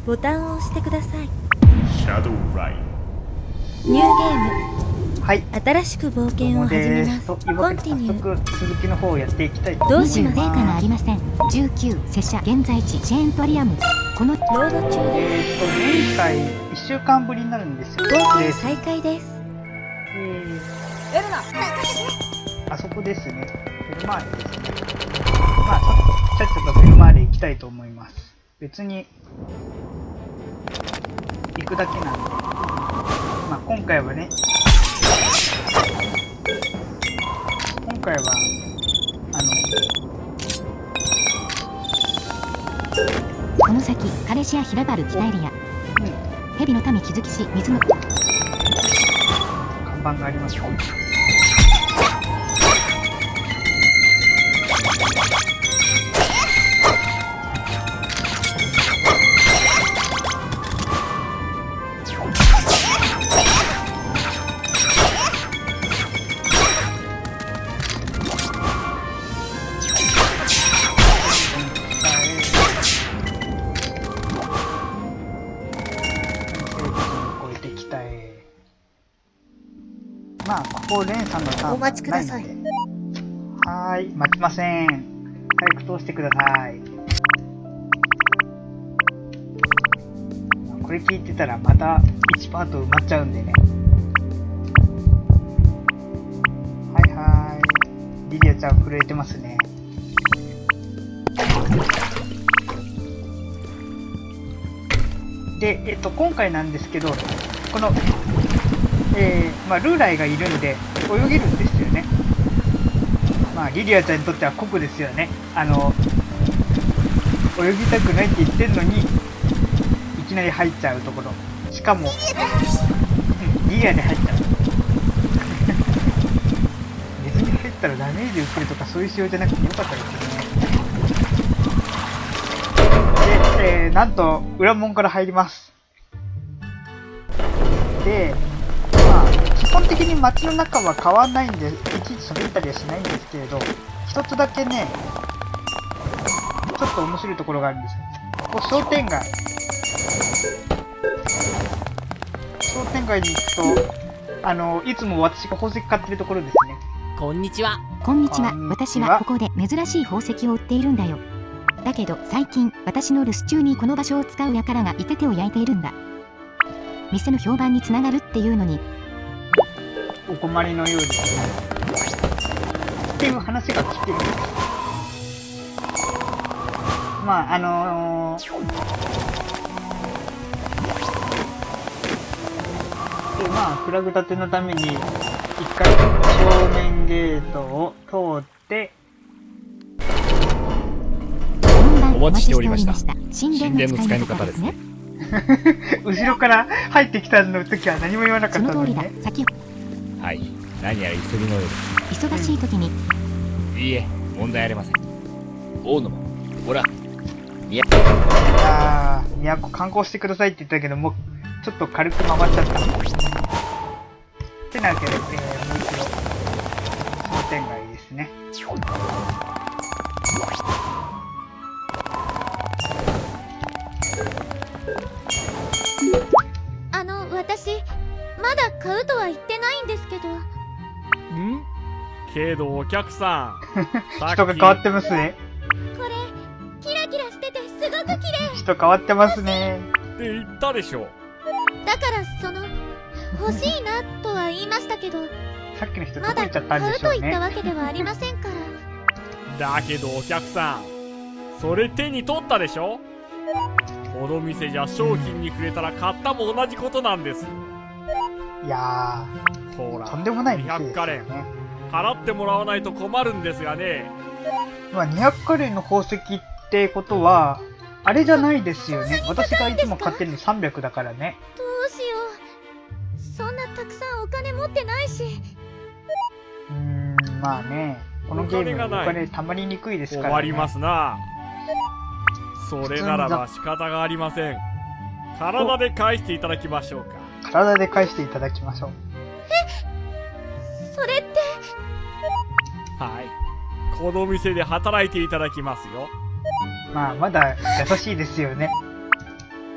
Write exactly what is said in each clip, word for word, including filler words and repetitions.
ボタンを押してください。 シャドウライニューゲーム。 はい、 新しく冒険を始めます。 というわけで早速続きの方をやっていきたいと思いどます。 うしますか。 成果がありません。じゅうきゅう拙者現在地チェーントリアム。このロード中です。 えーと前回いっしゅうかんぶりになるんですよ。 冒険で再開です。 えエルナ。 ー、あそこですね。フェルマーレですね。まあちゃっちゃとフェルマーレ行きたいと思います。別に行くだけなんで、まあ今回はね、今回はあのこの先カレシア平原北エリア。 うん、 蛇の民気づきし水の看板がありますよ。まあ、ここレンさんのターンお待ちください。 ないので、はーい、待ちません。早く通してください。これ聞いてたらまたいちパート埋まっちゃうんでね。はいはーい。リリアちゃん震えてますね。で、えっと、今回なんですけど、このえー、まあ、ルーライがいるんで泳げるんですよね。まあリリアちゃんにとっては酷ですよね。あの泳ぎたくないって言ってるのにいきなり入っちゃうところ、しかも、うん、リリアで入っちゃう水に入ったらダメージ受けるとかそういう仕様じゃなくてよかったですよね。で、えー、なんと裏門から入ります。で基本的に街の中は変わんないんで、いちいち喋ったりはしないんですけれど、一つだけね、ちょっと面白いところがあるんですよ。ここ商店街。商店街に行くと、あの、いつも私が宝石買ってるところですね。 こんにちは。 こんにちは。 こんにちは私はここで珍しい宝石を売っているんだよ。だけど最近私の留守中にこの場所を使う輩がいて手を焼いているんだ。店の評判につながるっていうのにお困りのようですね。っていう話が聞けるんです。まあ、あのー、で、まあ、フラグ立てのために、一回正面ゲートを通って、 お待ちしておりました。神殿の使い方ですね。 後ろから入ってきたの時は何も言わなかったのにね。 その通りだ。先はい、何やら急ぎのようです。 忙しい時に、 うん、いいえ、問題ありません。大野もほら、 いやあー、都観光してくださいって言ったけど、もうちょっと軽く回っちゃった。ってなわけで、えー、もう一度商店街ですね。 あの、私まだ買うとは言ってないんですけど。 んけどお客さん人が変わってますね。 これキラキラしててすごく綺麗。 人変わってますねって言ったでしょ。 だからその欲しいなとは言いましたけど、 さっきの人どまだこ行っちゃったん買うでしょうね。 と言ったわけではありませんから。 だけどお客さん、それ手に取ったでしょ。この店じゃ商品に触れたら買ったも同じことなんですよ。 いやほら、 ー、とんでもない店にひゃくですカレンよね。 払ってもらわないと困るんですがね。 まあ、にひゃくカレーの宝石ってことは、あれじゃないですよね。私がいつも買ってるのさんびゃくだからね。 どうしよう、そんなたくさんお金持ってないし。 うーん、まあね、このゲームおお金がない金たまりにくいですからね。 困りますな。それならば仕方がありません。体で返していただきましょうか。 体で返していただきましょう。 それってはい、この店で働いていただきますよ。 まあまだ優しいですよね。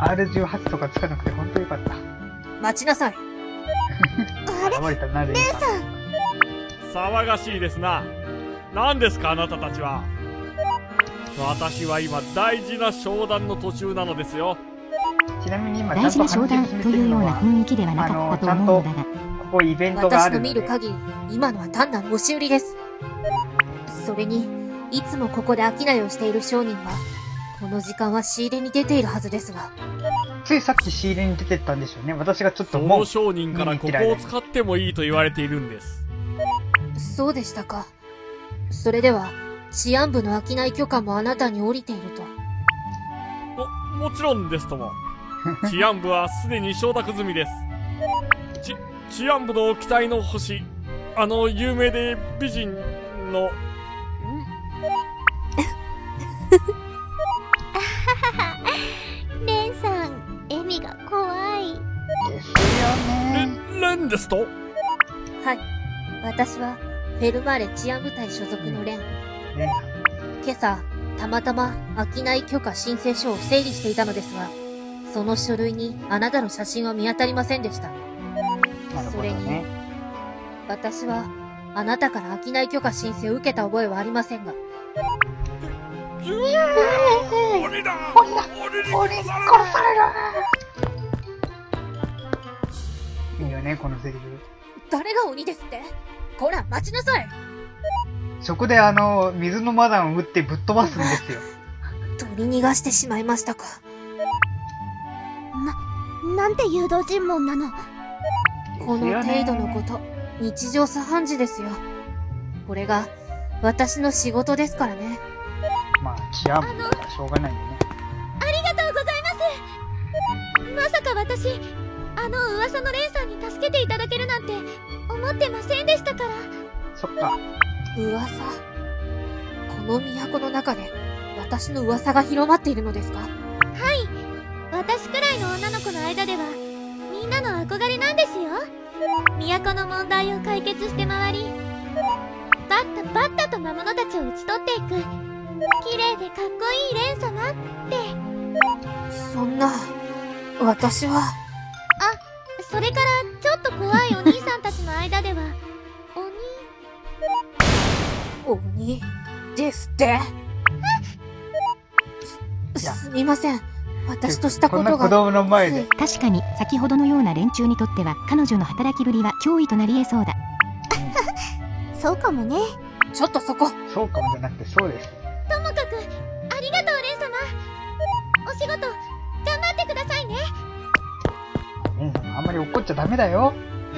アールじゅうはち とかつかなくて本当よかった。 待ちなさい。 あれ、 現れたな、レンレンさん。 さん。 騒がしいですな。何ですかあなたたちは。私は今大事な商談の途中なのですよ。 ちなみに今ちゃんと大事な商談話を進めというようなてるのは、 雰囲気ではなかったと思うのだが、 ここイベントがあ私のるので。 見る限り、今のは単なる押し売りです。それに、いつもここで商いをしている商人は、この時間は仕入れに出ているはずですが。 ついさっき仕入れに出てったんでしょうね。私がちょっとそもう、 の商人からここを使ってもいいと言われているんです。 そうでしたか。それでは、治安部の商い許可もあなたに降りていると。 も、もちろんですとも。治安部はすでに承諾済みです。ち、治安部の期待の星、あの有名で美人の、んレンさん、笑みが怖い。 ですよレね。 レンですとはい。私は、フェルマーレ治安部隊所属のレン。 レンさん。 今朝、たまたま商い許可申請書を整理していたのですが、その書類にあなたの写真は見当たりませんでした。 なるほどそれにね。 私は、あなたから商い許可申請を受けた覚えはありませんが。 鬼だ鬼だ鬼に殺される。 いいよね、このセリフ。 誰が鬼ですって？こら、待ちなさい。 そこであの、水のマダンを撃ってぶっ飛ばすんですよ。 取り逃がしてしまいましたか。 な、なんて誘導尋問なの。 この程度のこと、日常茶飯事ですよ。これが、私の仕事ですからね。 まあ、治安部だからしょうがないよね。 ありがとうございます。まさか私、あの噂のレンさんに助けていただけるなんて思ってませんでしたから。 そっか。 噂。この都の中で、私の噂が広まっているのですか？ はい。私くらいの女の子の間では、みんなの憧れなんですよ。都の問題を解決して回り、バッタバッタと魔物たちを討ち取っていく、綺麗でかっこいいレン様って。 そんな、私は。 あ、それからちょっと怖いお兄さんたちの間では、鬼鬼ですってす、すみません。私としたことが。 こんな子供の前で。 確かに先ほどのような連中にとっては彼女の働きぶりは脅威となり得そうだ。 そうかもね。 ちょっとそこ。 そうかもじゃなくてそうです。 ともかく、ありがとうレン様。お仕事、頑張ってくださいね。 レンさんあんまり怒っちゃダメだよ。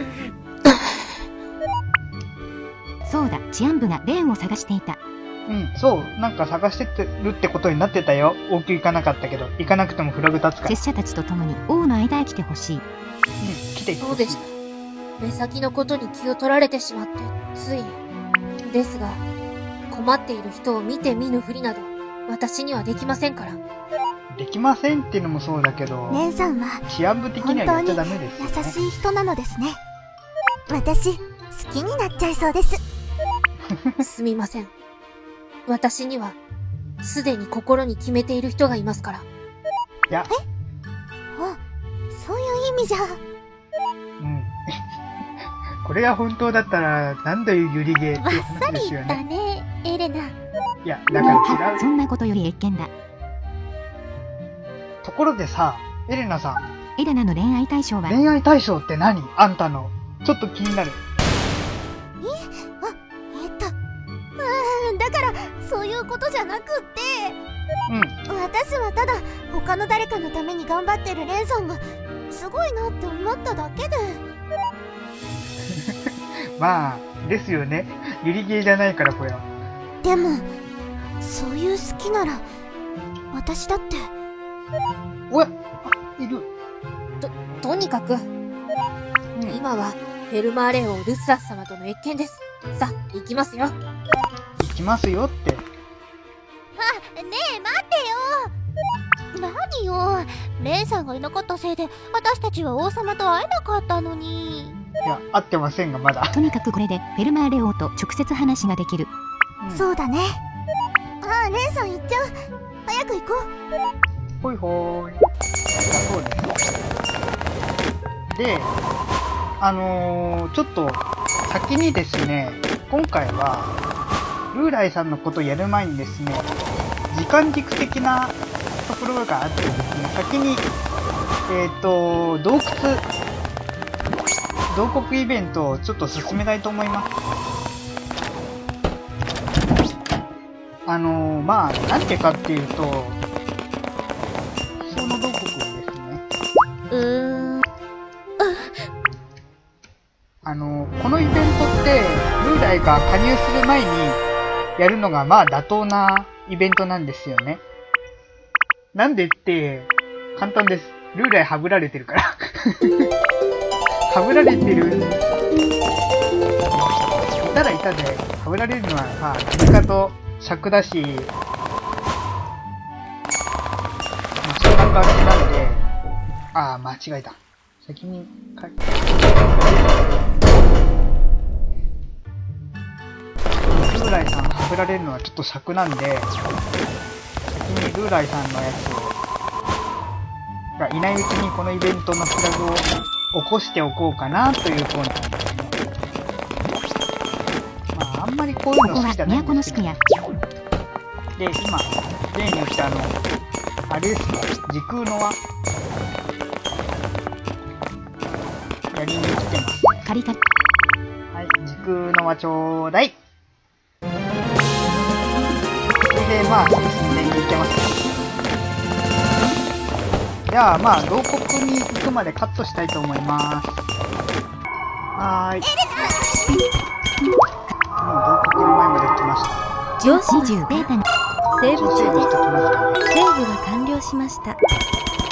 そうだ、治安部がレーンを探していた。 うん、そう。なんか探してるってことになってたよ。大きく行かなかったけど、行かなくてもフラグ立つから。 拙者たちと共に王の間へ来てほしい。 うん、来てそうでした。目先のことに気を取られてしまって、つい。ですが、困っている人を見て見ぬふりなど、私にはできませんから。 できませんっていうのもそうだけど、 レンさんは、 治安部的にはやっちゃダメですよね。 優しい人なのですね。私、好きになっちゃいそうです。 すみません。私には、すでに心に決めている人がいますから。 いや、 あ、そういう意味じゃ。 うん。これが本当だったら、なんだよ、ユリゲーっていうバッサリ話ですよだね。 ね、エレナ。 いや、だから違う。 そんなことより越見だ。 ところでさ、エレナさん、 エレナの恋愛対象は恋愛対象って何？あんたの。ちょっと気になる。 えっと、うーん、だから、そういうことじゃなくって、 うん。 私はただ、他の誰かのために頑張ってるレンさんが、すごいなって思っただけで。 まあ、ですよね。ユリゲーじゃないから、これは。 でも、そういう好きなら、私だって。 おや、いる。 と、とにかく、 うん。 今は、フェルマーレ王ルスラス様との謁見です。さあ、行きますよ。 行きますよって。 あ、ねえ、待ってよ。何よ。レンさんがいなかったせいで、私たちは王様と会えなかったのに。 いや、会ってませんが、まだ。 とにかくこれでフェルマーレ王と直接話ができる。 うんそうだね。あ、レンさん行っちゃう。早く行こう。 ほいほーい。そうです。で、あのー、ちょっと先にですね、今回は、ルーライさんのことをやる前にですね、時間軸的なところがあってですね、先に、えっと、洞窟、洞窟イベントをちょっと進めたいと思います。あのー、まあ、なんてかっていうと、その洞窟ですね。 うーん。 あのー、このイベントって、ルーライが加入する前にやるのが、まあ、妥当なイベントなんですよね。なんでって、簡単です。ルーライはぶられてるから。はぶられてる。いたらいたで、はぶられるのは、まあ、何かと尺だし、まあ、そんな感じなんで、ああ、間違えた。先に書いて。ルーライさんはぶられるのはちょっと尺なんで、先にルーライさんのやつを、がいないうちにこのイベントのフラグを起こしておこうかなという魂胆ですね。まあ、あんまりこういうの好きじゃないんですけど。で、今、例によってあの、あれですね、時空の輪、やりに来てます。 借りた。 はい、時空の輪ちょうだい。これで、まあ、進んでいけます。じゃあ、まあ、洞窟に行くまでカットしたいと思います。はーい。もう洞窟の前まで来ました。 上司にじゅうベータのセーブ中です。 来ましたね。 セーブが完了しました。